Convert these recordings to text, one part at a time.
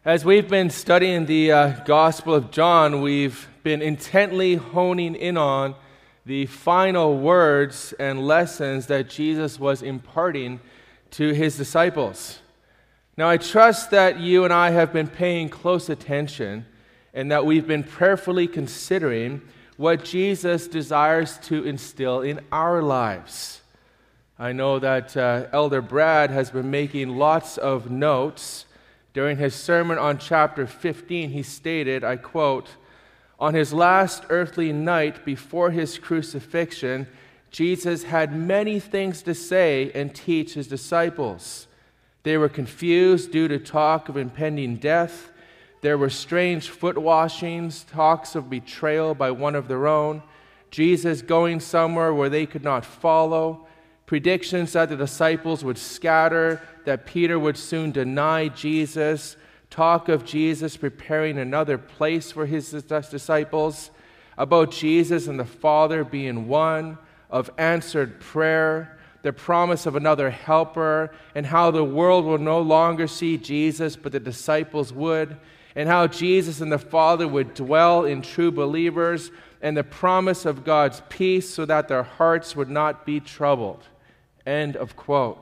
As we've been studying the Gospel of John, we've been intently honing in on the final words and lessons that Jesus was imparting to his disciples. Now, I trust that you and I have been paying close attention and that we've been prayerfully considering what Jesus desires to instill in our lives. I know that Elder Brad has been making lots of notes. During his sermon on chapter 15, he stated, I quote, "On his last earthly night before his crucifixion, Jesus had many things to say and teach his disciples. They were confused due to talk of impending death. There were strange foot washings, talks of betrayal by one of their own, Jesus going somewhere where they could not follow, predictions that the disciples would scatter, that Peter would soon deny Jesus, talk of Jesus preparing another place for his disciples, about Jesus and the Father being one, of answered prayer, the promise of another helper, and how the world will no longer see Jesus, but the disciples would, and how Jesus and the Father would dwell in true believers, and the promise of God's peace so that their hearts would not be troubled." End of quote.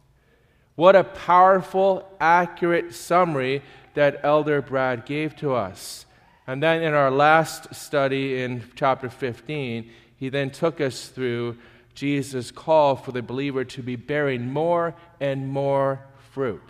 What a powerful, accurate summary that Elder Brad gave to us. And then in our last study in chapter 15, he then took us through Jesus' call for the believer to be bearing more and more fruit.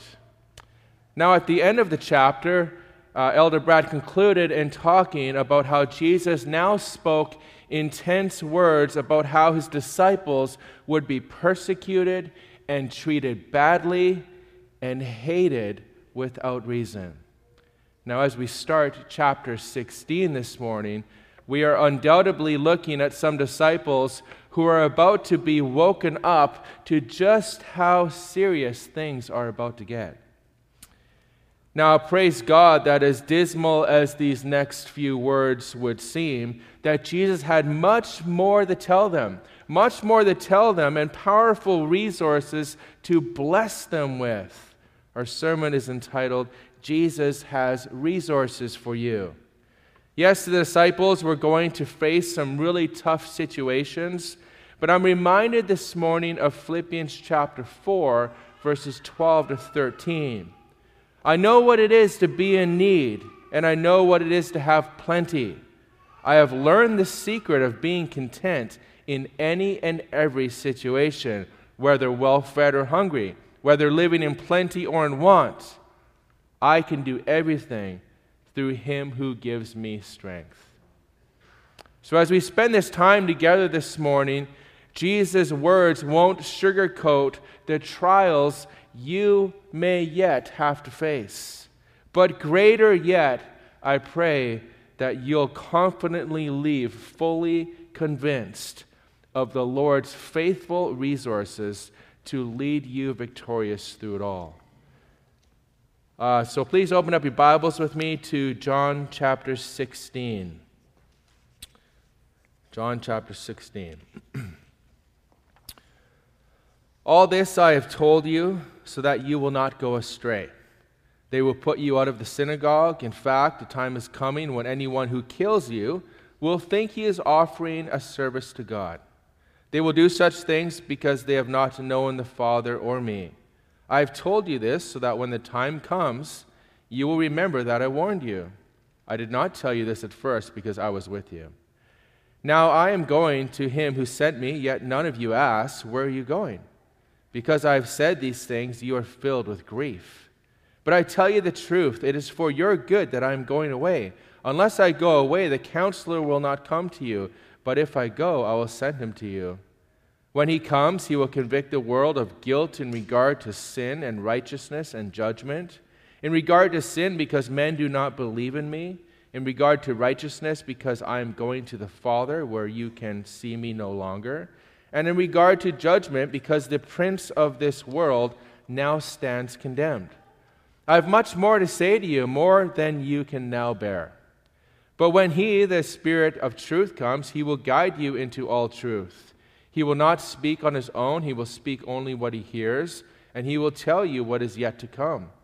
Now at the end of the chapter, Elder Brad concluded in talking about how Jesus now spoke intense words about how his disciples would be persecuted and treated badly and hated without reason. Now, as we start chapter 16 this morning, we are undoubtedly looking at some disciples who are about to be woken up to just how serious things are about to get. Now, praise God that as dismal as these next few words would seem, that Jesus had much more to tell them, and powerful resources to bless them with. Our sermon is entitled, "Jesus Has Resources for You." Yes, the disciples were going to face some really tough situations, but I'm reminded this morning of Philippians chapter 4, verses 12 to 13. "I know what it is to be in need, and I know what it is to have plenty. I have learned the secret of being content in any and every situation, whether well-fed or hungry, whether living in plenty or in want. I can do everything through him who gives me strength." So as we spend this time together this morning, Jesus' words won't sugarcoat the trials you may yet have to face. But greater yet, I pray that you'll confidently leave fully convinced of the Lord's faithful resources to lead you victorious through it all. So please open up your Bibles with me to John chapter 16. John chapter 16. "All this I have told you so that you will not go astray. They will put you out of the synagogue. In fact, the time is coming when anyone who kills you will think he is offering a service to God. They will do such things because they have not known the Father or me. I have told you this so that when the time comes, you will remember that I warned you. I did not tell you this at first because I was with you. Now I am going to him who sent me, yet none of you ask, 'Where are you going?' Because I have said these things, you are filled with grief. But I tell you the truth, it is for your good that I am going away. Unless I go away, the counselor will not come to you, but if I go, I will send him to you. When he comes, he will convict the world of guilt in regard to sin and righteousness and judgment. In regard to sin, because men do not believe in me. In regard to righteousness, because I am going to the Father, where you can see me no longer. And in regard to judgment, because the prince of this world now stands condemned. I have much more to say to you, more than you can now bear. But when he, the Spirit of truth, comes, he will guide you into all truth. He will not speak on his own, he will speak only what he hears, and he will tell you what is yet to come.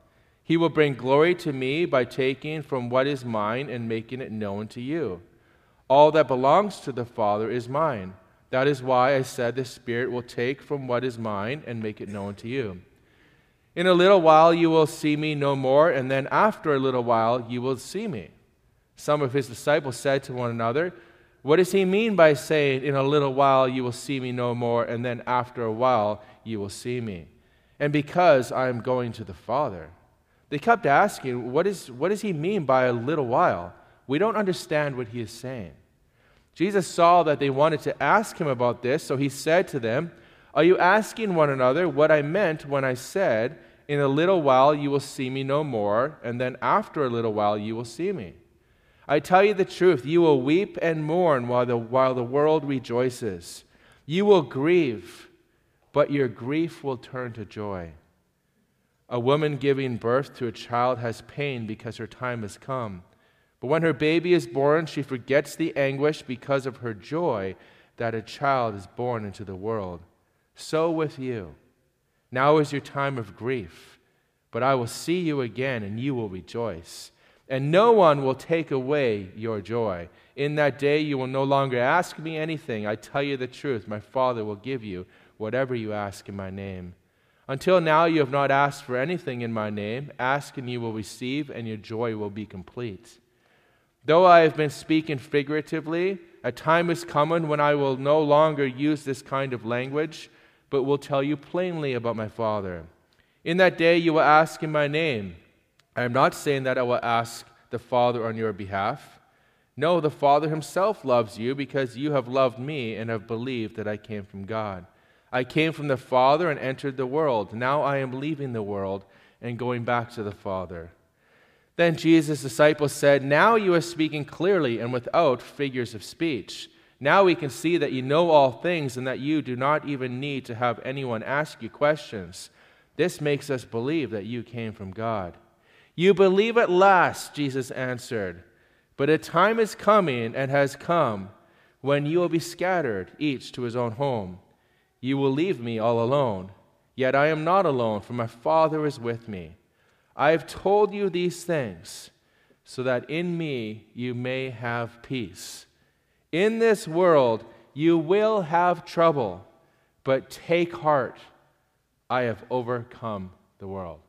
He will bring glory to me by taking from what is mine and making it known to you. All that belongs to the Father is mine. That is why I said the Spirit will take from what is mine and make it known to you. In a little while you will see me no more, and then after a little while you will see me." Some of his disciples said to one another, "What does he mean by saying, 'In a little while you will see me no more, and then after a while you will see me'? And because I am going to the Father." They kept asking, what does he mean by a little while? We don't understand what he is saying. Jesus saw that they wanted to ask him about this, so he said to them, "Are you asking one another what I meant when I said, 'In a little while you will see me no more, and then after a little while you will see me'? I tell you the truth, you will weep and mourn while the world rejoices. You will grieve, but your grief will turn to joy. A woman giving birth to a child has pain because her time has come. But when her baby is born, she forgets the anguish because of her joy that a child is born into the world. So with you. Now is your time of grief, but I will see you again, and you will rejoice. And no one will take away your joy. In that day you will no longer ask me anything. I tell you the truth, my Father will give you whatever you ask in my name. Until now you have not asked for anything in my name. Ask and you will receive, and your joy will be complete. Though I have been speaking figuratively, a time is coming when I will no longer use this kind of language, but will tell you plainly about my Father. In that day you will ask in my name. I am not saying that I will ask the Father on your behalf. No, the Father himself loves you because you have loved me and have believed that I came from God. I came from the Father and entered the world. Now I am leaving the world and going back to the Father." Then Jesus' disciples said, "Now you are speaking clearly and without figures of speech. Now we can see that you know all things and that you do not even need to have anyone ask you questions. This makes us believe that you came from God." "You believe at last," Jesus answered. "But a time is coming and has come when you will be scattered, each to his own home. You will leave me all alone. Yet I am not alone, for my Father is with me. I have told you these things so that in me you may have peace. In this world you will have trouble, but take heart. I have overcome the world."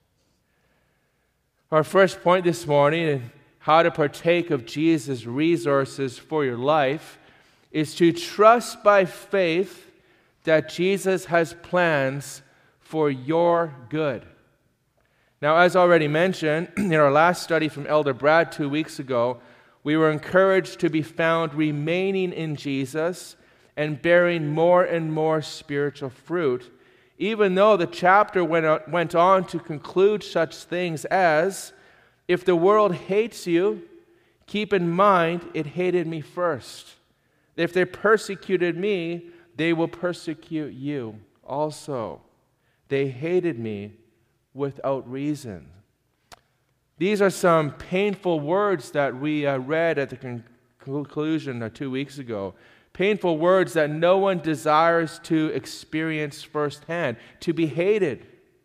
Our first point this morning in how to partake of Jesus' resources for your life is to trust by faith that Jesus has plans for your good. Now, as already mentioned, in our last study from Elder Brad 2 weeks ago, we were encouraged to be found remaining in Jesus and bearing more and more spiritual fruit, even though the chapter went on to conclude such things as, "If the world hates you, keep in mind it hated me first. If they persecuted me, they will persecute you also. They hated me without reason." These are some painful words that we read at the conclusion 2 weeks ago. Painful words that no one desires to experience firsthand. To be hated,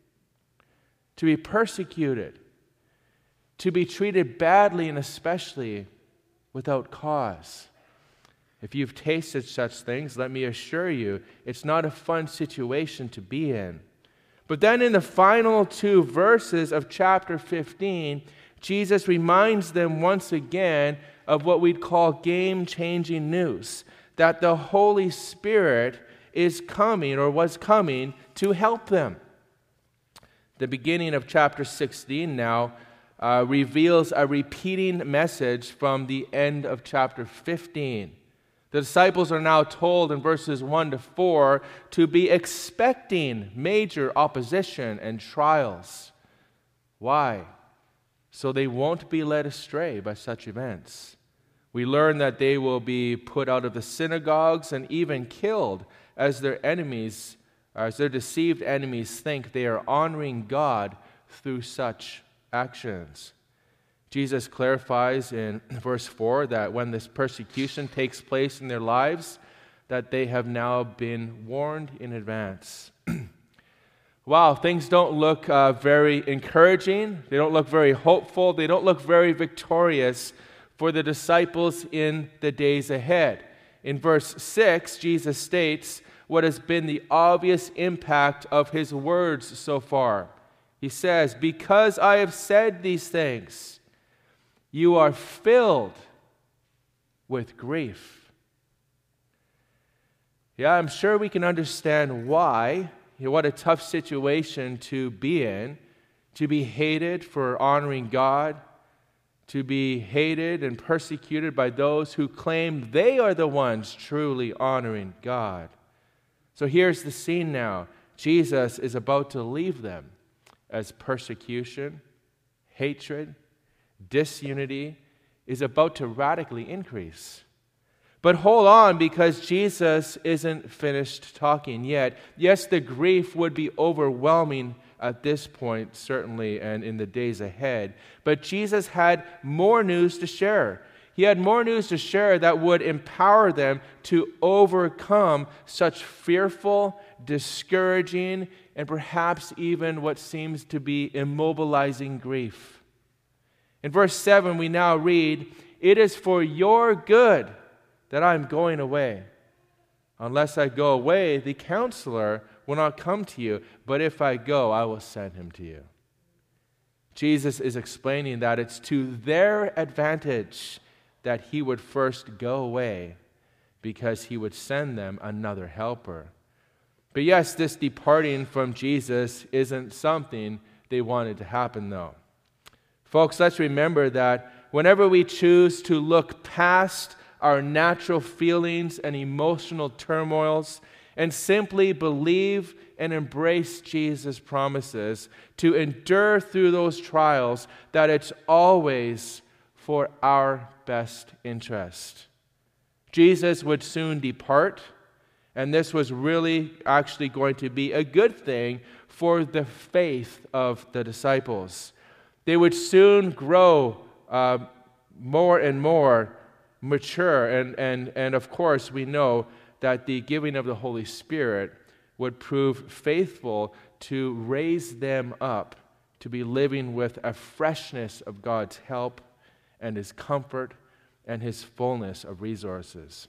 to be persecuted, to be treated badly, and especially without cause. If you've tasted such things, let me assure you, it's not a fun situation to be in. But then in the final 2 verses of chapter 15, Jesus reminds them once again of what we'd call game-changing news, that the Holy Spirit is coming or was coming to help them. The beginning of chapter 16 now reveals a repeating message from the end of chapter 15. The disciples are now told in verses 1 to 4 to be expecting major opposition and trials. Why? So they won't be led astray by such events. We learn that they will be put out of the synagogues and even killed as their enemies, as their deceived enemies think they are honoring God through such actions. Jesus clarifies in verse 4 that when this persecution takes place in their lives, that they have now been warned in advance. Wow, things don't look very encouraging. They don't look very hopeful. They don't look very victorious for the disciples in the days ahead. In verse 6, Jesus states what has been the obvious impact of his words so far. He says, "Because I have said these things, you are filled with grief." Yeah, I'm sure we can understand why. What a tough situation to be in, to be hated for honoring God, to be hated and persecuted by those who claim they are the ones truly honoring God. So here's the scene now. Jesus is about to leave them as persecution, hatred, disunity is about to radically increase. But hold on, because Jesus isn't finished talking yet. Yes, the grief would be overwhelming at this point, certainly, and in the days ahead. But Jesus had more news to share. He had more news to share that would empower them to overcome such fearful, discouraging, and perhaps even what seems to be immobilizing grief. In verse 7, we now read, "It is for your good that I am going away. Unless I go away, the counselor will not come to you, but if I go, I will send him to you." Jesus is explaining that it's to their advantage that he would first go away, because he would send them another helper. But yes, this departing from Jesus isn't something they wanted to happen, though. Folks, let's remember that whenever we choose to look past our natural feelings and emotional turmoils and simply believe and embrace Jesus' promises to endure through those trials, that it's always for our best interest. Jesus would soon depart, and this was really actually going to be a good thing for the faith of the disciples. They would soon grow more and more mature, and of course we know that the giving of the Holy Spirit would prove faithful to raise them up to be living with a freshness of God's help and his comfort and his fullness of resources.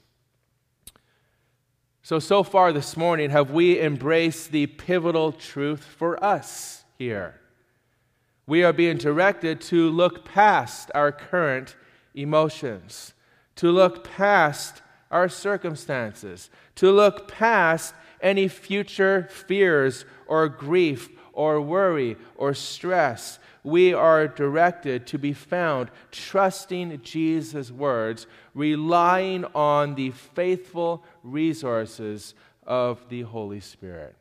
So far this morning, have we embraced the pivotal truth for us here? We are being directed to look past our current emotions, to look past our circumstances, to look past any future fears or grief or worry or stress. We are directed to be found trusting Jesus' words, relying on the faithful resources of the Holy Spirit.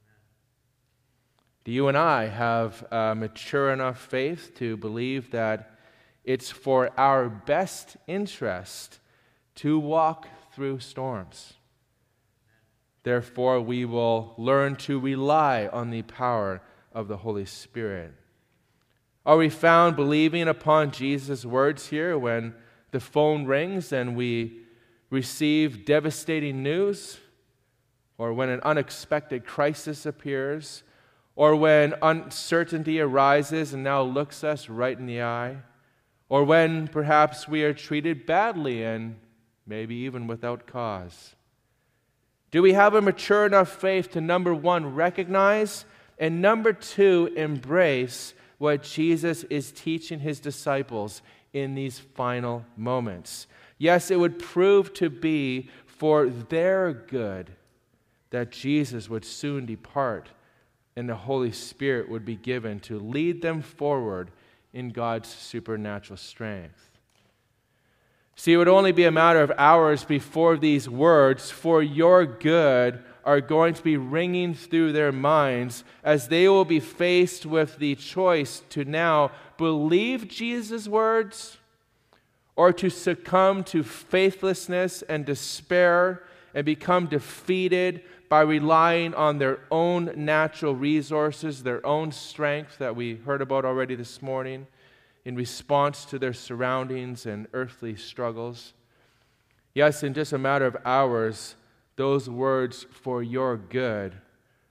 Do you and I have a mature enough faith to believe that it's for our best interest to walk through storms? Therefore, we will learn to rely on the power of the Holy Spirit. Are we found believing upon Jesus' words here when the phone rings and we receive devastating news, or when an unexpected crisis appears, or when uncertainty arises and now looks us right in the eye, or when perhaps we are treated badly and maybe even without cause? Do we have a mature enough faith to, number one, recognize, and number two, embrace what Jesus is teaching his disciples in these final moments? Yes, it would prove to be for their good that Jesus would soon depart and the Holy Spirit would be given to lead them forward in God's supernatural strength. See, it would only be a matter of hours before these words, "for your good," are going to be ringing through their minds as they will be faced with the choice to now believe Jesus' words or to succumb to faithlessness and despair and become defeated by relying on their own natural resources, their own strength that we heard about already this morning, in response to their surroundings and earthly struggles. Yes, in just a matter of hours, those words, "for your good,"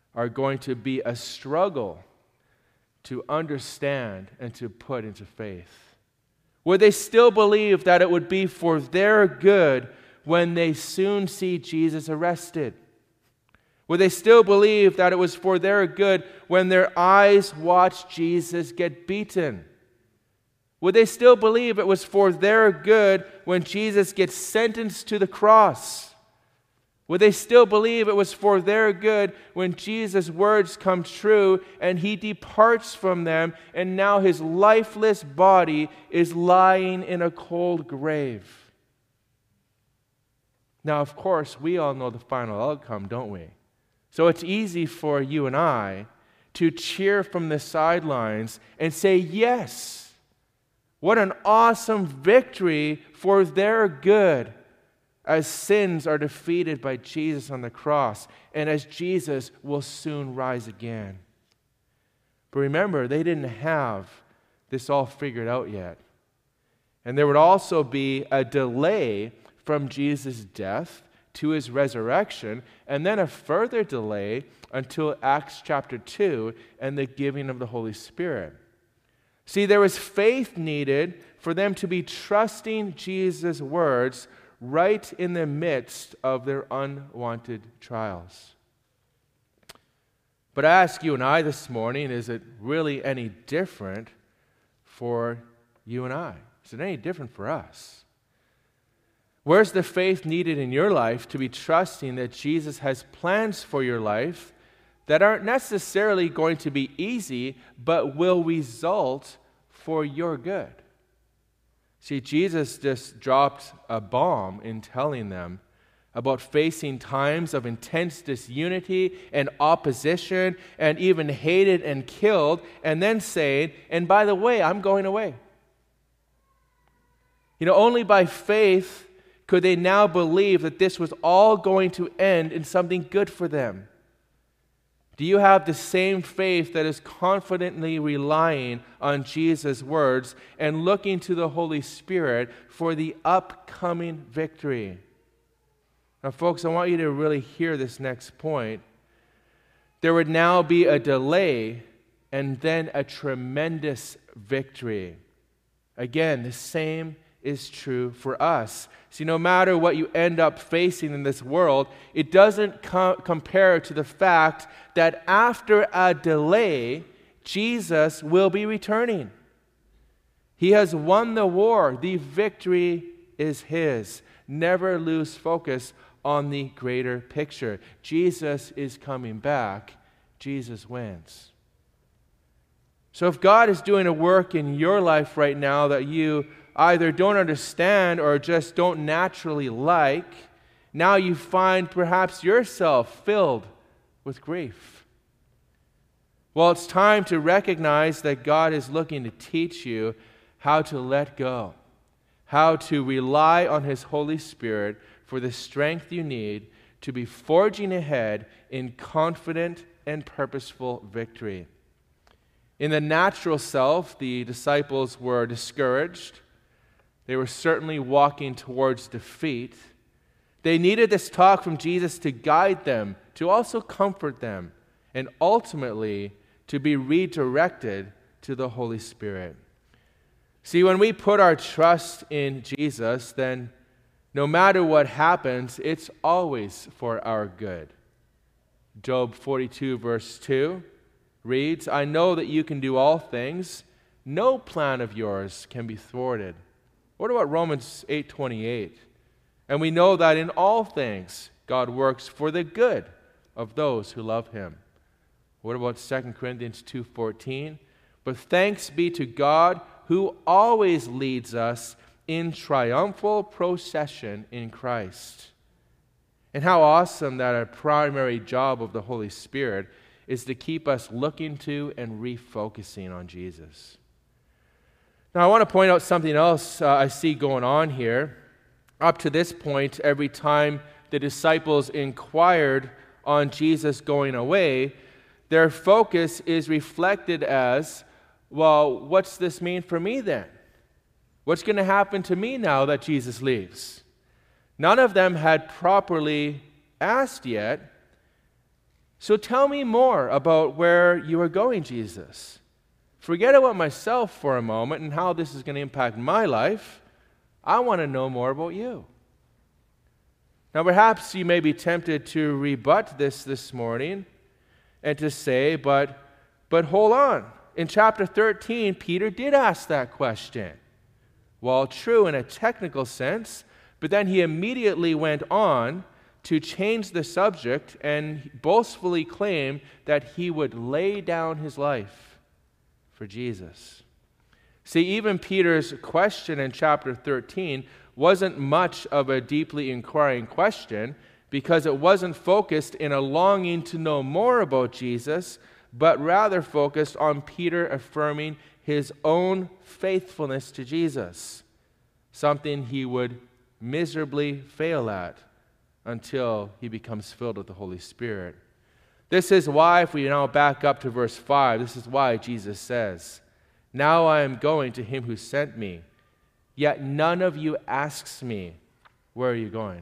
are going to be a struggle to understand and to put into faith? Would they still believe that it would be for their good when they soon see Jesus arrested? Would they still believe that it was for their good when their eyes watch Jesus get beaten? Would they still believe it was for their good when Jesus gets sentenced to the cross? Would they still believe it was for their good when Jesus' words come true and he departs from them and now his lifeless body is lying in a cold grave? Now, of course, we all know the final outcome, don't we? So it's easy for you and I to cheer from the sidelines and say, yes, what an awesome victory for their good as sins are defeated by Jesus on the cross and as Jesus will soon rise again. But remember, they didn't have this all figured out yet. And there would also be a delay from Jesus' death to his resurrection, and then a further delay until Acts chapter 2 and the giving of the Holy Spirit. See, there was faith needed for them to be trusting Jesus' words right in the midst of their unwanted trials. But I ask you and I this morning, is it really any different for you and I? Is it any different for us? Where's the faith needed in your life to be trusting that Jesus has plans for your life that aren't necessarily going to be easy, but will result for your good? See, Jesus just dropped a bomb in telling them about facing times of intense disunity and opposition and even hated and killed, and then saying, and by the way, I'm going away. Only by faith could they now believe that this was all going to end in something good for them. Do you have the same faith that is confidently relying on Jesus' words and looking to the Holy Spirit for the upcoming victory? Now, folks, I want you to really hear this next point. There would now be a delay and then a tremendous victory. Again, the same is true for us. See, no matter what you end up facing in this world, it doesn't compare to the fact that after a delay, Jesus will be returning. He has won the war. The victory is his. Never lose focus on the greater picture. Jesus is coming back. Jesus wins. So if God is doing a work in your life right now that you either don't understand or just don't naturally like, now you find perhaps yourself filled with grief. Well, it's time to recognize that God is looking to teach you how to let go, how to rely on His Holy Spirit for the strength you need to be forging ahead in confident and purposeful victory. In the natural self, the disciples were discouraged. They were certainly walking towards defeat. They needed this talk from Jesus to guide them, to also comfort them, and ultimately to be redirected to the Holy Spirit. See, when we put our trust in Jesus, then no matter what happens, it's always for our good. Job 42 verse 2 reads, I know that you can do all things. No plan of yours can be thwarted. What about Romans 8:28? And we know that in all things God works for the good of those who love Him. What about 2 Corinthians 2:14? But thanks be to God who always leads us in triumphal procession in Christ. And how awesome that a primary job of the Holy Spirit is to keep us looking to and refocusing on Jesus. Now, I want to point out something else I see going on here. Up to this point, every time the disciples inquired on Jesus going away, their focus is reflected as, well, what's this mean for me then? What's going to happen to me now that Jesus leaves? None of them had properly asked yet, So tell me more about where you are going, Jesus. Forget about myself for a moment and how this is going to impact my life. I want to know more about you. Now, perhaps you may be tempted to rebut this morning and to say, but hold on. In chapter 13, Peter did ask that question. Well, true in a technical sense, but then he immediately went on to change the subject and boastfully claim that he would lay down his life for Jesus. See, even Peter's question in chapter 13 wasn't much of a deeply inquiring question because it wasn't focused in a longing to know more about Jesus, but rather focused on Peter affirming his own faithfulness to Jesus, something he would miserably fail at until he becomes filled with the Holy Spirit. This is why, if we now back up to verse 5, this is why Jesus says, "Now I am going to him who sent me, yet none of you asks me, where are you going?"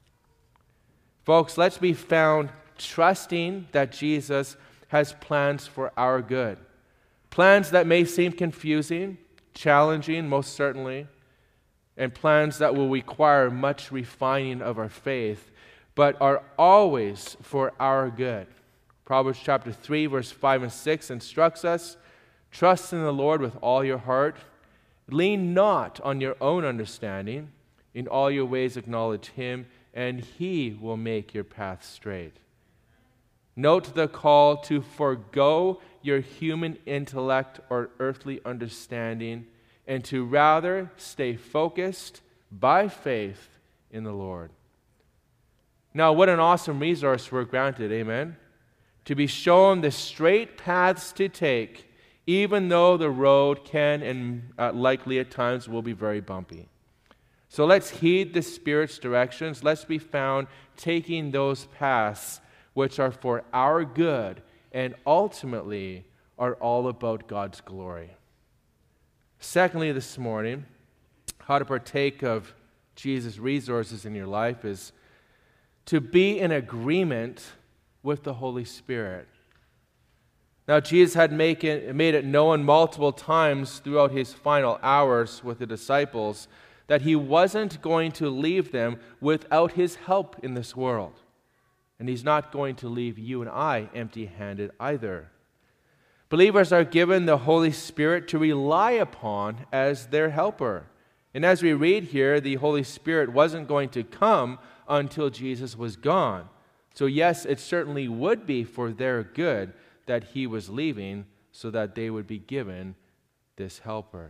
Folks, let's be found trusting that Jesus has plans for our good. Plans that may seem confusing, challenging, most certainly, and plans that will require much refining of our faith, but are always for our good. Proverbs chapter 3, verse 5 and 6 instructs us, "Trust in the Lord with all your heart. Lean not on your own understanding. In all your ways acknowledge him, and he will make your path straight." Note the call to forego your human intellect or earthly understanding and to rather stay focused by faith in the Lord. Now, what an awesome resource we're granted, amen? To be shown the straight paths to take, even though the road can and likely at times will be very bumpy. So let's heed the Spirit's directions. Let's be found taking those paths which are for our good and ultimately are all about God's glory. Secondly, this morning, how to partake of Jesus' resources in your life is to be in agreement with the Holy Spirit. Now, Jesus had made it known multiple times throughout his final hours with the disciples that he wasn't going to leave them without his help in this world. And he's not going to leave you and I empty-handed either. Believers are given the Holy Spirit to rely upon as their helper. And as we read here, the Holy Spirit wasn't going to come until Jesus was gone. So yes, it certainly would be for their good that he was leaving so that they would be given this helper.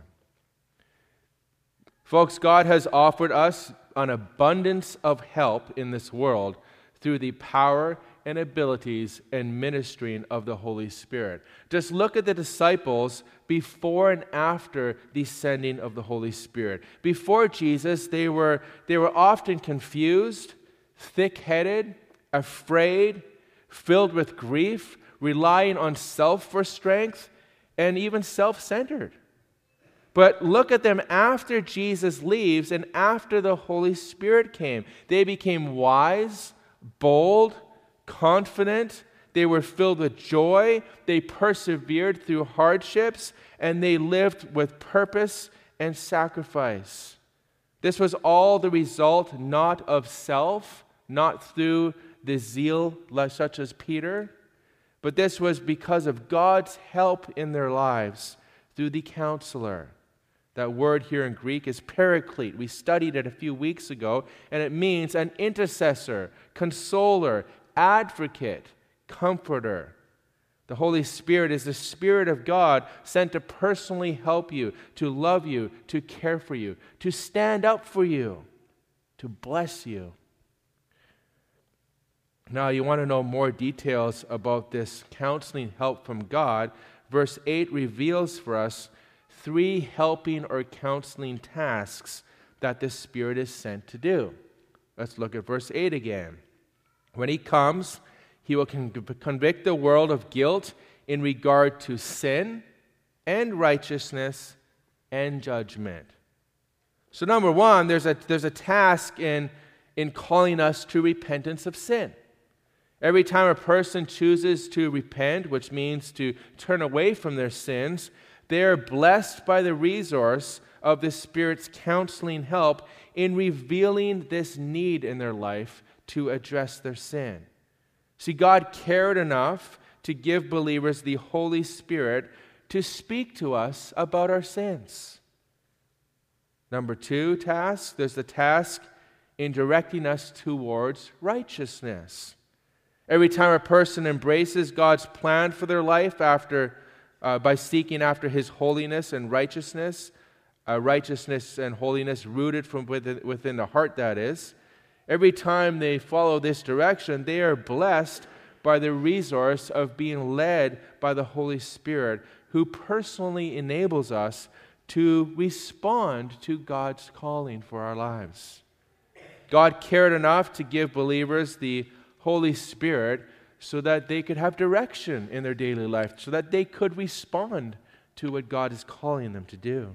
Folks, God has offered us an abundance of help in this world through the power and abilities and ministering of the Holy Spirit. Just look at the disciples before and after the sending of the Holy Spirit. Before Jesus, they were often confused, thick-headed, afraid, filled with grief, relying on self for strength, and even self-centered. But look at them after Jesus leaves and after the Holy Spirit came. They became wise, bold, confident. They were filled with joy. They persevered through hardships, and they lived with purpose and sacrifice. This was all the result not of self, not through the zeal such as Peter, but this was because of God's help in their lives through the counselor. That word here in Greek is paraclete. We studied it a few weeks ago, and it means an intercessor, consoler, advocate, comforter. The Holy Spirit is the Spirit of God sent to personally help you, to love you, to care for you, to stand up for you, to bless you. Now, you want to know more details about this counseling help from God. Verse 8 reveals for us 3 helping or counseling tasks that the Spirit is sent to do. Let's look at verse 8 again. When he comes, he will convict the world of guilt in regard to sin and righteousness and judgment. So number 1, there's a task in calling us to repentance of sin. Every time a person chooses to repent, which means to turn away from their sins, they are blessed by the resource of the Spirit's counseling help in revealing this need in their life to address their sin. See, God cared enough to give believers the Holy Spirit to speak to us about our sins. Number 2 task, there's the task in directing us towards righteousness. Every time a person embraces God's plan for their life by seeking after His holiness and righteousness and holiness rooted from within the heart, that is, every time they follow this direction, they are blessed by the resource of being led by the Holy Spirit, who personally enables us to respond to God's calling for our lives. God cared enough to give believers the Holy Spirit so that they could have direction in their daily life, so that they could respond to what God is calling them to do.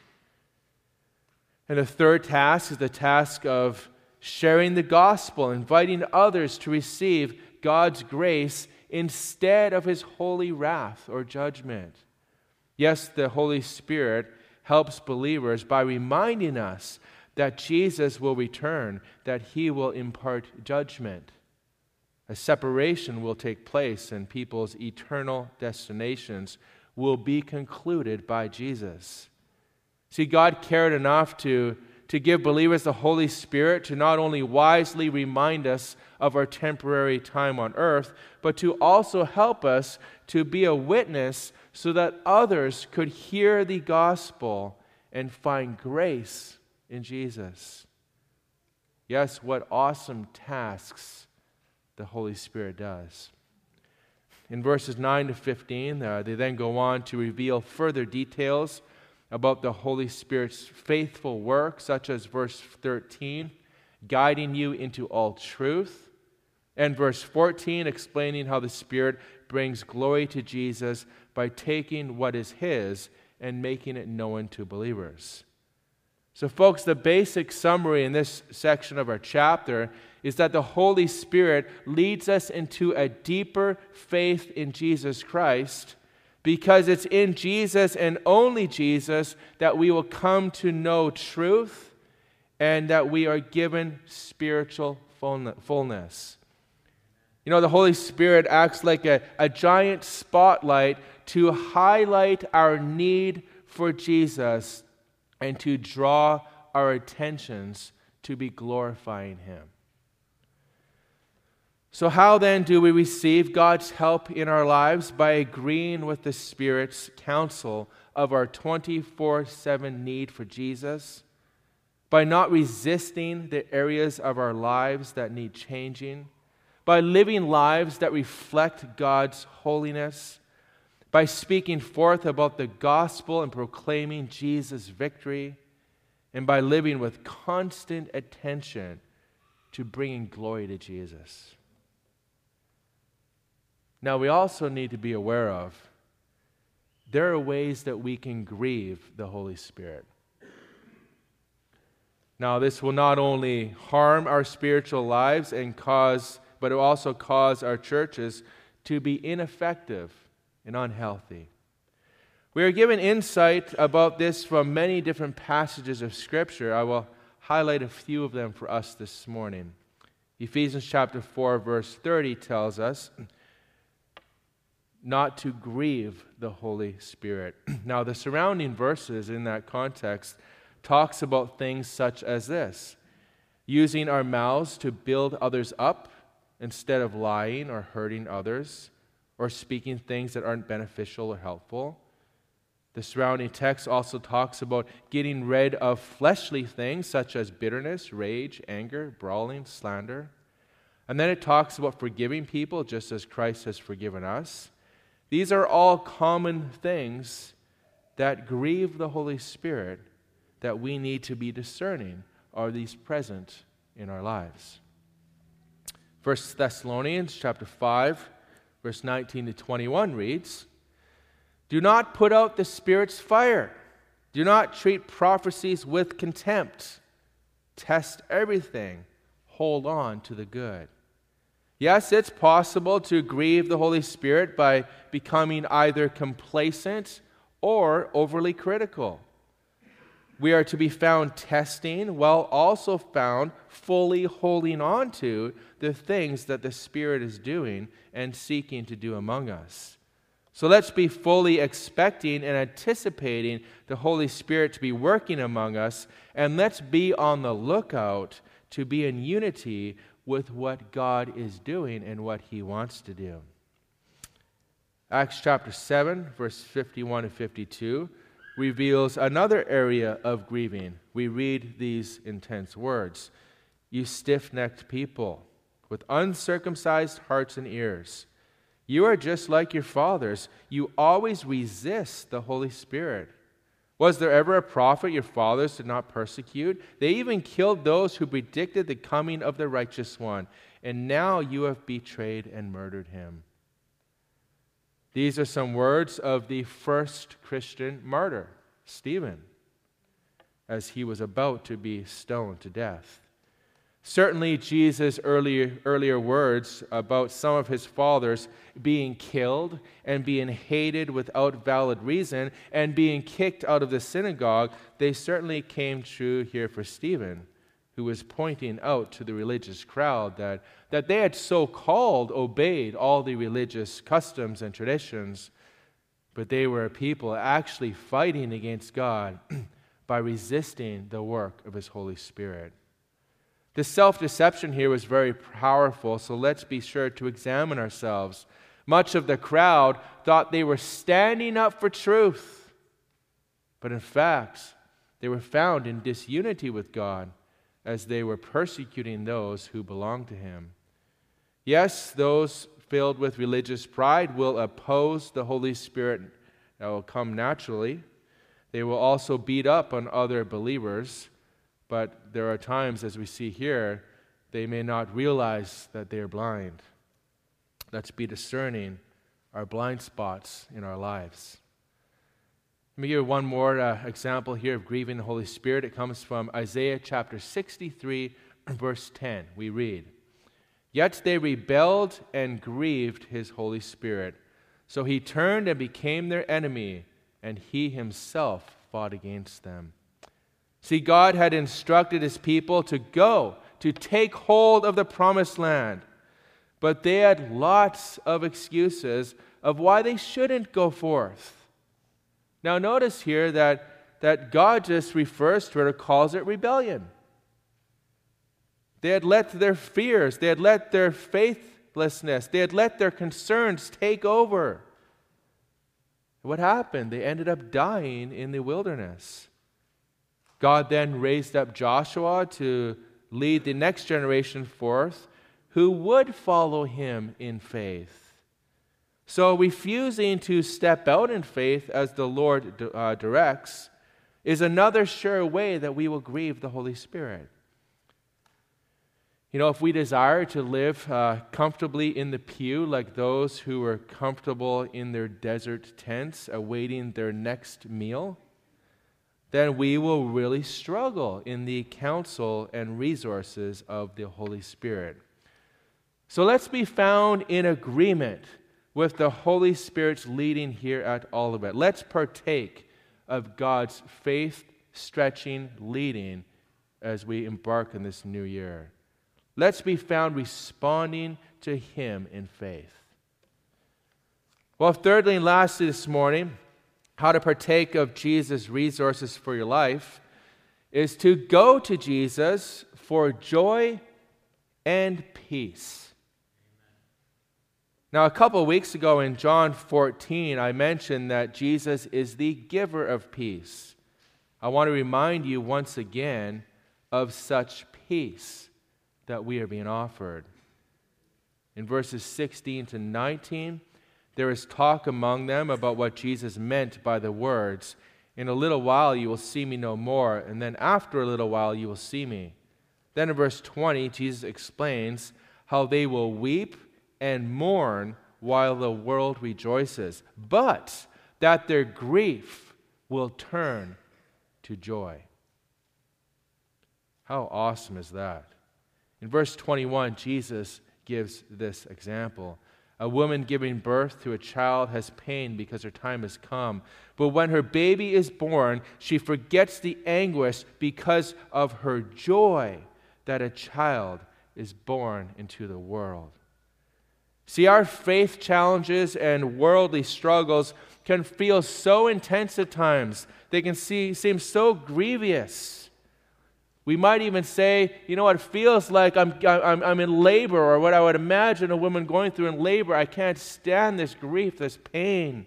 And the third task is the task of sharing the gospel, inviting others to receive God's grace instead of His holy wrath or judgment. Yes, the Holy Spirit helps believers by reminding us that Jesus will return, that He will impart judgment. A separation will take place, and people's eternal destinations will be concluded by Jesus. See, God cared enough to give believers the Holy Spirit to not only wisely remind us of our temporary time on earth, but to also help us to be a witness so that others could hear the gospel and find grace in Jesus. Yes, what awesome tasks the Holy Spirit does. In verses 9 to 15, they then go on to reveal further details about the Holy Spirit's faithful work, such as verse 13, guiding you into all truth, and verse 14, explaining how the Spirit brings glory to Jesus by taking what is His and making it known to believers. So, folks, the basic summary in this section of our chapter is that the Holy Spirit leads us into a deeper faith in Jesus Christ, because it's in Jesus and only Jesus that we will come to know truth and that we are given spiritual fullness. You know, the Holy Spirit acts like a giant spotlight to highlight our need for Jesus and to draw our attentions to be glorifying Him. So how then do we receive God's help in our lives? By agreeing with the Spirit's counsel of our 24/7 need for Jesus, by not resisting the areas of our lives that need changing, by living lives that reflect God's holiness, by speaking forth about the gospel and proclaiming Jesus' victory, and by living with constant attention to bringing glory to Jesus. Now, we also need to be aware of there are ways that we can grieve the Holy Spirit. Now, this will not only harm our spiritual lives but it will also cause our churches to be ineffective and unhealthy. We are given insight about this from many different passages of Scripture. I will highlight a few of them for us this morning. Ephesians chapter 4, verse 30 tells us not to grieve the Holy Spirit. Now, the surrounding verses in that context talks about things such as this: using our mouths to build others up instead of lying or hurting others, or speaking things that aren't beneficial or helpful. The surrounding text also talks about getting rid of fleshly things such as bitterness, rage, anger, brawling, slander. And then it talks about forgiving people just as Christ has forgiven us. These are all common things that grieve the Holy Spirit that we need to be discerning. Are these present in our lives? 1 Thessalonians chapter 5, verse 19 to 21 reads, "Do not put out the Spirit's fire. Do not treat prophecies with contempt. Test everything. Hold on to the good. Yes, it's possible to grieve the Holy Spirit by becoming either complacent or overly critical. We are to be found testing while also found fully holding on to the things that the Spirit is doing and seeking to do among us. So let's be fully expecting and anticipating the Holy Spirit to be working among us, and let's be on the lookout to be in unity with what God is doing and what He wants to do. Acts chapter 7, verse 51 and 52 reveals another area of grieving. We read these intense words: "You stiff-necked people with uncircumcised hearts and ears, you are just like your fathers. You always resist the Holy Spirit. Was there ever a prophet your fathers did not persecute? They even killed those who predicted the coming of the righteous one, and now you have betrayed and murdered him." These are some words of the first Christian martyr, Stephen, as he was about to be stoned to death. Certainly, Jesus' earlier words about some of his fathers being killed and being hated without valid reason and being kicked out of the synagogue, they certainly came true here for Stephen, who was pointing out to the religious crowd that they had so-called obeyed all the religious customs and traditions, but they were a people actually fighting against God by resisting the work of His Holy Spirit. The self-deception here was very powerful, so let's be sure to examine ourselves. Much of the crowd thought they were standing up for truth, but in fact, they were found in disunity with God as they were persecuting those who belonged to Him. Yes, those filled with religious pride will oppose the Holy Spirit. That will come naturally. They will also beat up on other believers. But there are times, as we see here, they may not realize that they are blind. Let's be discerning our blind spots in our lives. Let me give you one more example here of grieving the Holy Spirit. It comes from Isaiah chapter 63, verse 10. We read, "Yet they rebelled and grieved His Holy Spirit. So He turned and became their enemy, and He Himself fought against them." See, God had instructed His people to go, to take hold of the promised land. But they had lots of excuses of why they shouldn't go forth. Now notice here that God just refers to it or calls it rebellion. They had let their fears, they had let their faithlessness, they had let their concerns take over. What happened? They ended up dying in the wilderness. God then raised up Joshua to lead the next generation forth who would follow Him in faith. So refusing to step out in faith as the Lord directs is another sure way that we will grieve the Holy Spirit. You know, if we desire to live comfortably in the pew like those who were comfortable in their desert tents awaiting their next meal, then we will really struggle in the counsel and resources of the Holy Spirit. So let's be found in agreement with the Holy Spirit's leading here at Olivet. Let's partake of God's faith-stretching leading as we embark on this new year. Let's be found responding to Him in faith. Well, thirdly and lastly this morning, how to partake of Jesus' resources for your life is to go to Jesus for joy and peace. Now, a couple of weeks ago in John 14, I mentioned that Jesus is the giver of peace. I want to remind you once again of such peace that we are being offered. In verses 16 to 19, there is talk among them about what Jesus meant by the words, "In a little while you will see me no more, and then after a little while you will see me." Then in verse 20, Jesus explains how they will weep and mourn while the world rejoices, but that their grief will turn to joy. How awesome is that? In verse 21, Jesus gives this example. A woman giving birth to a child has pain because her time has come. But when her baby is born, she forgets the anguish because of her joy that a child is born into the world. See, our faith challenges and worldly struggles can feel so intense at times. They can seem so grievous. We might even say, it feels like I'm in labor, or what I would imagine a woman going through in labor. I can't stand this grief, this pain.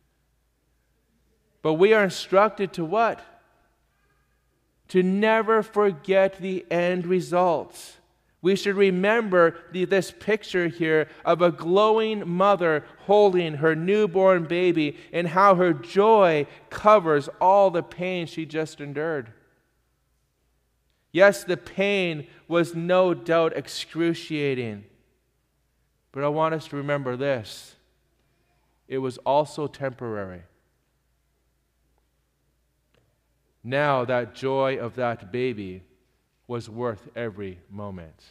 But we are instructed to what? To never forget the end results. We should remember this picture here of a glowing mother holding her newborn baby and how her joy covers all the pain she just endured. Yes, the pain was no doubt excruciating, but I want us to remember this. It was also temporary. Now that joy of that baby was worth every moment.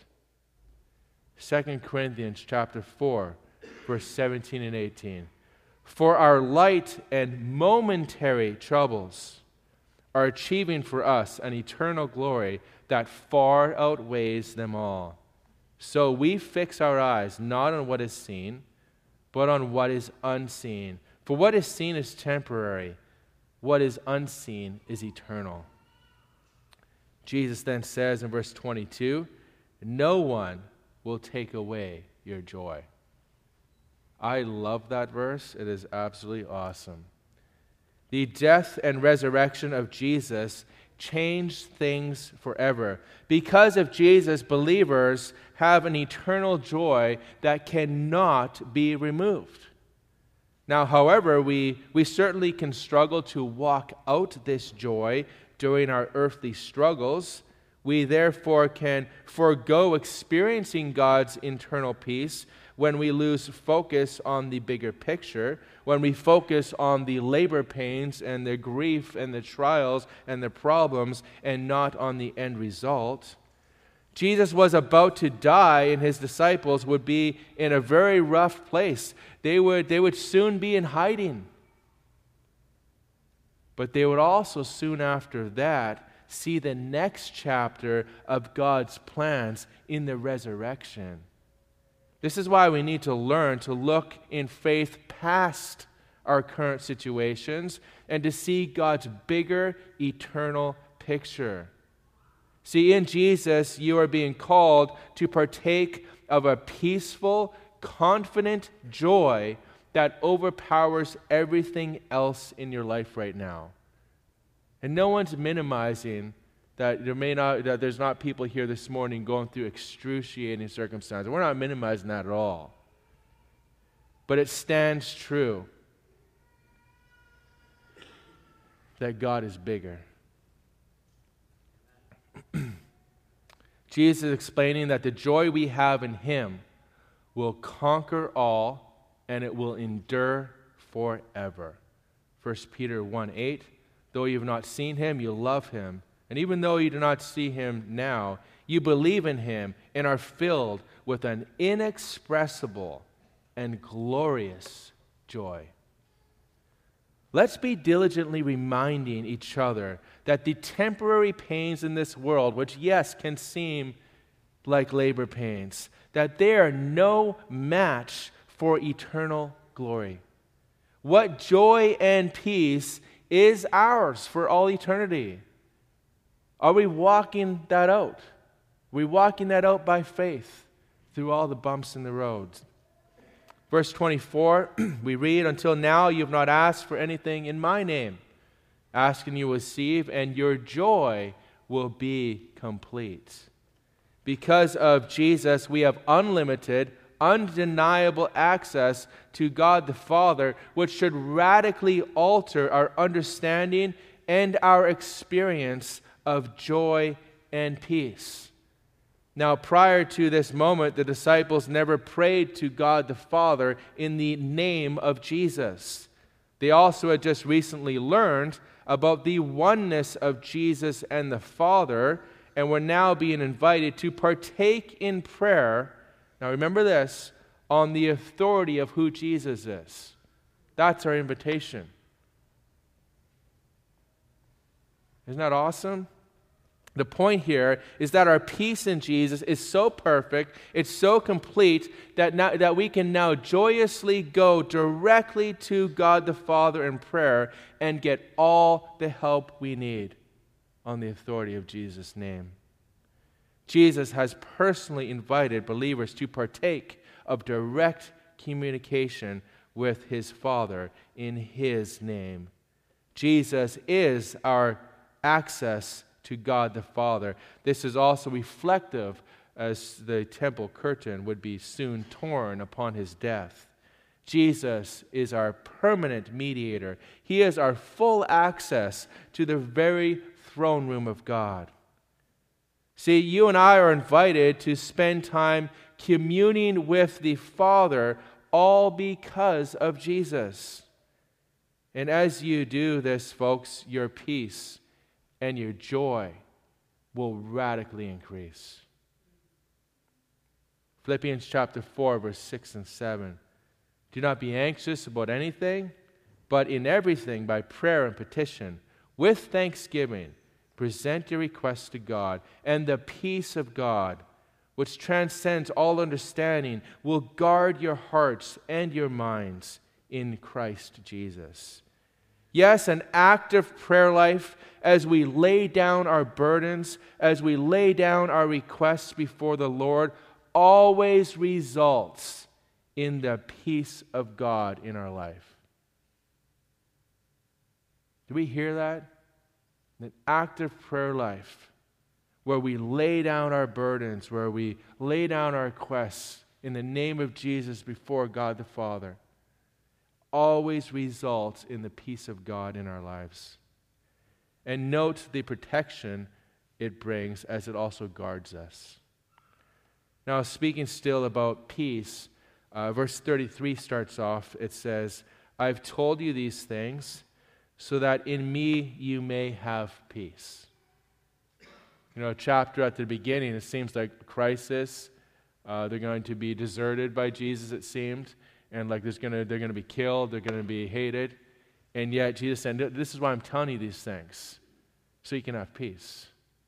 2 Corinthians chapter 4, verse 17 and 18. For our light and momentary troubles are achieving for us an eternal glory that far outweighs them all. So we fix our eyes not on what is seen, but on what is unseen. For what is seen is temporary. What is unseen is eternal. Jesus then says in verse 22, no one will take away your joy. I love that verse. It is absolutely awesome. The death and resurrection of Jesus changed things forever. Because of Jesus, believers have an eternal joy that cannot be removed. Now, however, we certainly can struggle to walk out this joy during our earthly struggles. We therefore can forego experiencing God's internal peace when we lose focus on the bigger picture, when we focus on the labor pains and the grief and the trials and the problems and not on the end result. Jesus was about to die, and his disciples would be in a very rough place. They would soon be in hiding. But they would also soon after that see the next chapter of God's plans in the resurrection. This is why we need to learn to look in faith past our current situations and to see God's bigger, eternal picture. See, in Jesus, you are being called to partake of a peaceful, confident joy that overpowers everything else in your life right now. And no one's minimizing that there's not people here this morning going through excruciating circumstances. We're not minimizing that at all. But it stands true that God is bigger. Jesus is explaining that the joy we have in him will conquer all and it will endure forever. 1 Peter 1:8, though you have not seen him, you love him. And even though you do not see him now, you believe in him and are filled with an inexpressible and glorious joy. Let's be diligently reminding each other that the temporary pains in this world, which yes, can seem like labor pains, that they are no match for eternal glory. What joy and peace is ours for all eternity? Are we walking that out? Are we walking that out by faith through all the bumps in the road? Verse 24, we read, until now you have not asked for anything in my name. Ask and you will receive, and your joy will be complete. Because of Jesus, we have unlimited, undeniable access to God the Father, which should radically alter our understanding and our experience of joy and peace. Now, prior to this moment, the disciples never prayed to God the Father in the name of Jesus. They also had just recently learned about the oneness of Jesus and the Father, and were now being invited to partake in prayer Now remember this, on the authority of who Jesus is. That's our invitation. Isn't that awesome? The point here is that our peace in Jesus is so perfect, it's so complete, that we can now joyously go directly to God the Father in prayer and get all the help we need on the authority of Jesus' name. Jesus has personally invited believers to partake of direct communication with his Father in his name. Jesus is our access to God the Father. This is also reflective as the temple curtain would be soon torn upon his death. Jesus is our permanent mediator. He is our full access to the very throne room of God. See, you and I are invited to spend time communing with the Father, all because of Jesus. And as you do this, folks, your peace and your joy will radically increase. Philippians chapter 4, verse 6 and 7. Do not be anxious about anything, but in everything by prayer and petition, with thanksgiving, present your requests to God, and the peace of God, which transcends all understanding, will guard your hearts and your minds in Christ Jesus. Yes, an active prayer life as we lay down our burdens, as we lay down our requests before the Lord, always results in the peace of God in our life. Do we hear that? An active prayer life where we lay down our burdens, where we lay down our requests in the name of Jesus before God the Father, always results in the peace of God in our lives. And note the protection it brings as it also guards us. Now, speaking still about peace, verse 33 starts off, it says, I've told you these things so that in me you may have peace. You know, a chapter at the beginning, it seems like a crisis. They're going to be deserted by Jesus, it seemed. And like they're going to be killed, they're going to be hated. And yet Jesus said, this is why I'm telling you these things, so you can have peace.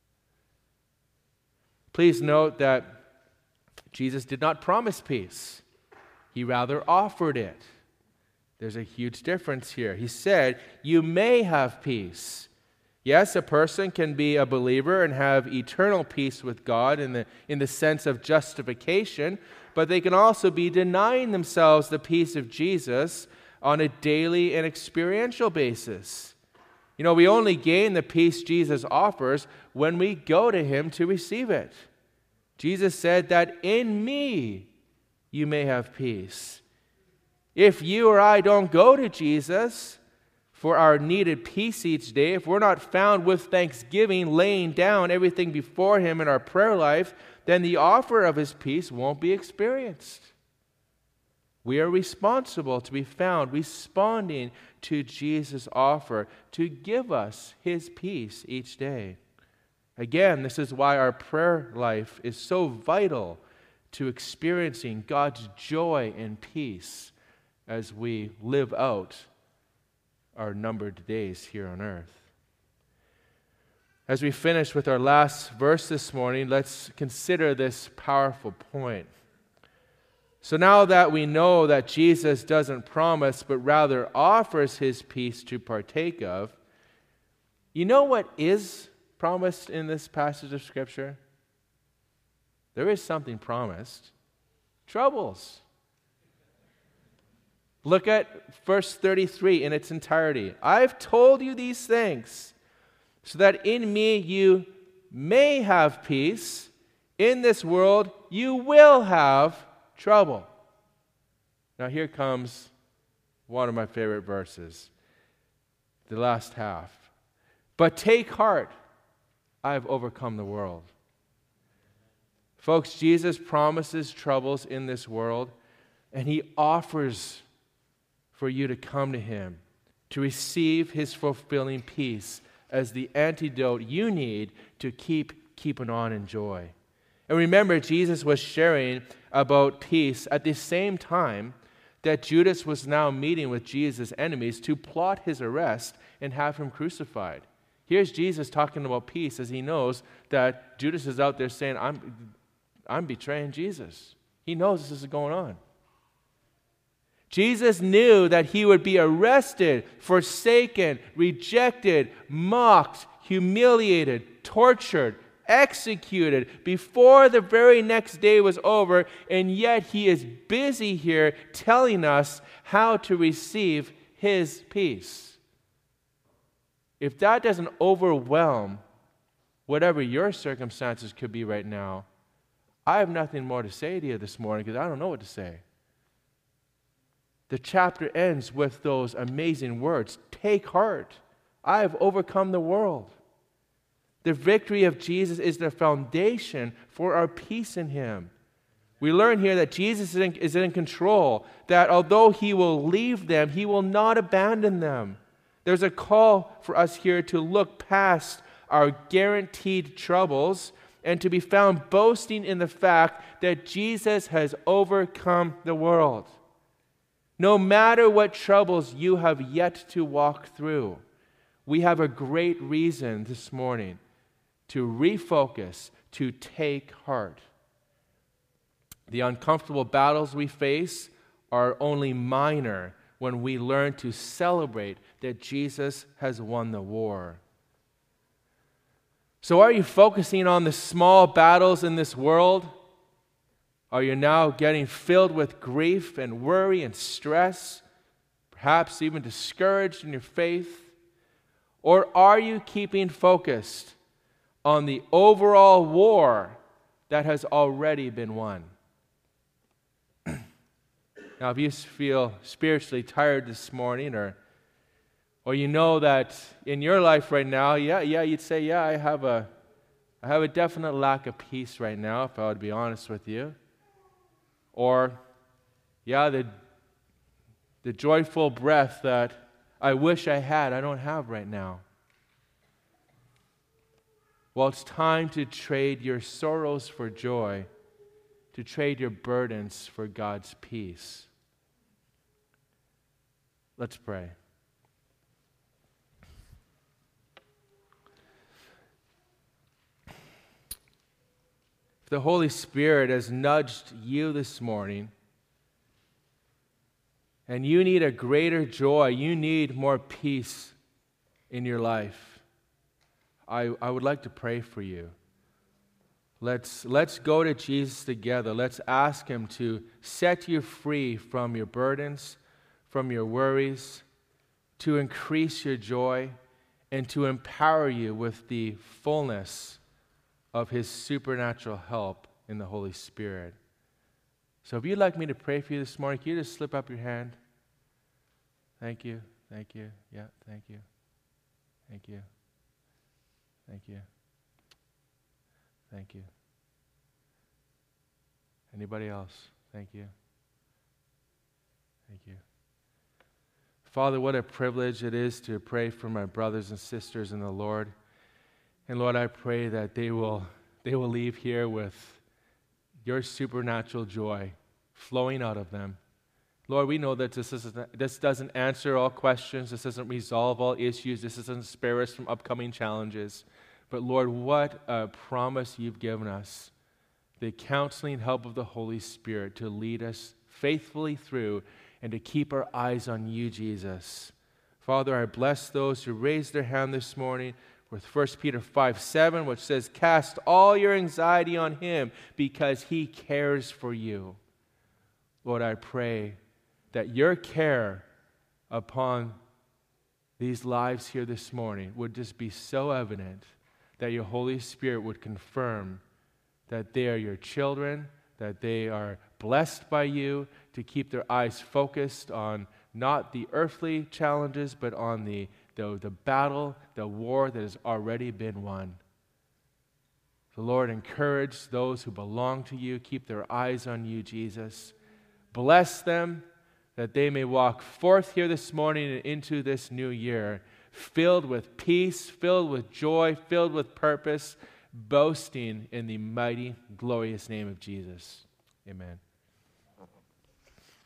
Please note that Jesus did not promise peace. He rather offered it. There's a huge difference here. He said, you may have peace. Yes, a person can be a believer and have eternal peace with God in the sense of justification, but they can also be denying themselves the peace of Jesus on a daily and experiential basis. You know, we only gain the peace Jesus offers when we go to him to receive it. Jesus said that in me you may have peace. If you or I don't go to Jesus for our needed peace each day, if we're not found with thanksgiving, laying down everything before him in our prayer life, then the offer of his peace won't be experienced. We are responsible to be found responding to Jesus' offer to give us his peace each day. Again, this is why our prayer life is so vital to experiencing God's joy and peace as we live out our numbered days here on earth. As we finish with our last verse this morning, let's consider this powerful point. So now that we know that Jesus doesn't promise, but rather offers his peace to partake of, you know what is promised in this passage of Scripture? There is something promised. Troubles. Look at verse 33 in its entirety. I've told you these things so that in me you may have peace. In this world you will have trouble. Now here comes one of my favorite verses, the last half. But take heart, I have overcome the world. Folks, Jesus promises troubles in this world, and he offers for you to come to him, to receive his fulfilling peace as the antidote you need to keep keeping on in joy. And remember, Jesus was sharing about peace at the same time that Judas was now meeting with Jesus' enemies to plot his arrest and have him crucified. Here's Jesus talking about peace as he knows that Judas is out there saying, I'm betraying Jesus. He knows this is going on. Jesus knew that he would be arrested, forsaken, rejected, mocked, humiliated, tortured, executed before the very next day was over, and yet he is busy here telling us how to receive his peace. If that doesn't overwhelm whatever your circumstances could be right now, I have nothing more to say to you this morning because I don't know what to say. The chapter ends with those amazing words, "Take heart, I have overcome the world." The victory of Jesus is the foundation for our peace in him. We learn here that Jesus is in control, that although he will leave them, he will not abandon them. There's a call for us here to look past our guaranteed troubles and to be found boasting in the fact that Jesus has overcome the world. No matter what troubles you have yet to walk through, we have a great reason this morning to refocus, to take heart. The uncomfortable battles we face are only minor when we learn to celebrate that Jesus has won the war. So are you focusing on the small battles in this world? Are you now getting filled with grief and worry and stress, perhaps even discouraged in your faith? Or are you keeping focused on the overall war that has already been won? Now, if you feel spiritually tired this morning, or you know that in your life right now, you'd say, I have a definite lack of peace right now, if I would be honest with you. Or, the joyful breath that I wish I had, I don't have right now. Well, it's time to trade your sorrows for joy, to trade your burdens for God's peace. Let's pray. The Holy Spirit has nudged you this morning, and you need a greater joy, you need more peace in your life. I would like to pray for you. Let's go to Jesus together. Let's ask him to set you free from your burdens, from your worries, to increase your joy, and to empower you with the fullness of his supernatural help in the Holy Spirit. So if you'd like me to pray for you this morning, can you just slip up your hand? Thank you. Thank you. Yeah, thank you. Thank you. Thank you. Thank you. Anybody else? Thank you. Thank you. Father, what a privilege it is to pray for my brothers and sisters in the Lord. And Lord, I pray that they will leave here with your supernatural joy flowing out of them. Lord, we know that this doesn't answer all questions. This doesn't resolve all issues. This doesn't spare us from upcoming challenges. But Lord, what a promise you've given us. The counseling help of the Holy Spirit to lead us faithfully through and to keep our eyes on you, Jesus. Father, I bless those who raised their hand this morning with 1 Peter 5:7, which says, "Cast all your anxiety on him because he cares for you." Lord, I pray that your care upon these lives here this morning would just be so evident that your Holy Spirit would confirm that they are your children, that they are blessed by you, to keep their eyes focused on not the earthly challenges, but on the battle, the war that has already been won. The Lord, encourage those who belong to you. Keep their eyes on you, Jesus. Bless them that they may walk forth here this morning and into this new year, filled with peace, filled with joy, filled with purpose, boasting in the mighty, glorious name of Jesus. Amen.